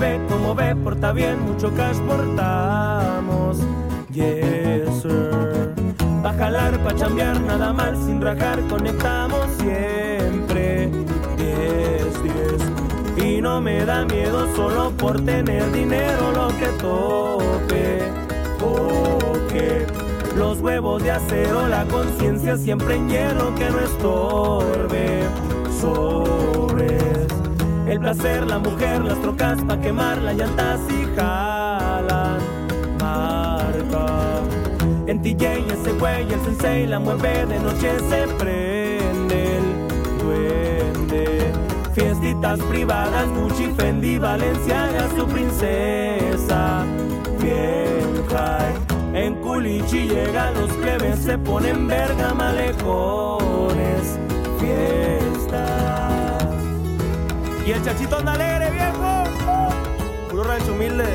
ve, como ve, porta bien, mucho cash portamos. Yes, sir. Pa' jalar, pa' chambear, nada mal, sin rajar, conectamos siempre. 10. Y no me da miedo solo por tener dinero lo que tope. Okay. Los huevos de acero, la conciencia siempre en hielo que no estorbe. Sobres. El placer, la mujer, las trocas pa' quemar, las llantas y jalan. Marca. En TJ ese güey, el sensei la mueve, de noche se prende el duende. Fiestitas privadas, Gucci, Fendi, Valenciaga, su princesa. Bien high. En Culichi llegan los plebes, se ponen verga, malecones. Fiesta. Y el chachito anda alegre, viejo. Puro rancho humilde.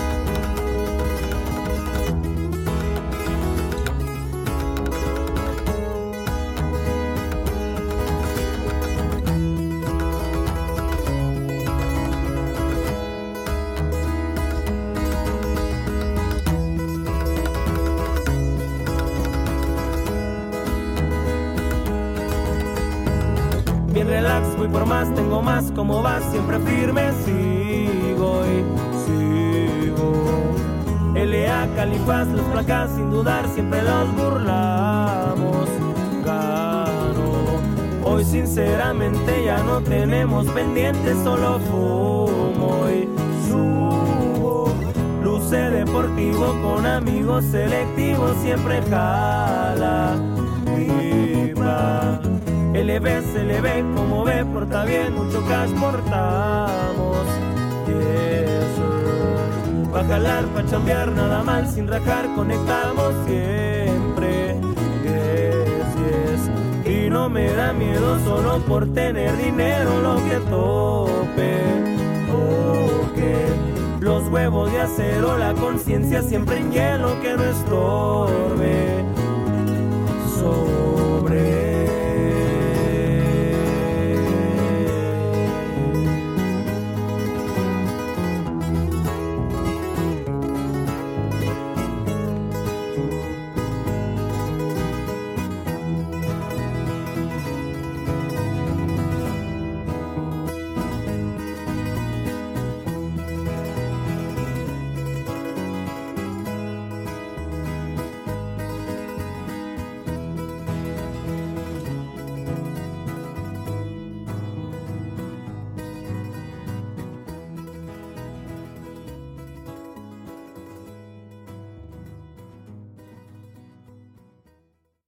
Bien relax, voy por más, tengo más, ¿cómo vas? Siempre firme, sigo y sigo. L.A. Califas, las placas, sin dudar, siempre los burlamos. Gano. Hoy sinceramente ya no tenemos pendientes, solo fumo y subo. Luce deportivo con amigos selectivos, siempre jala. Viva. LB se le ve, como ve, porta bien, mucho cash portamos. Yes, sir. Pa' jalar, pa' chambear, nada mal, sin rajar, conectamos siempre. Yes. Y no me da miedo solo por tener dinero lo que tope. Okay. Los huevos de acero, la conciencia siempre en hielo que no estorbe.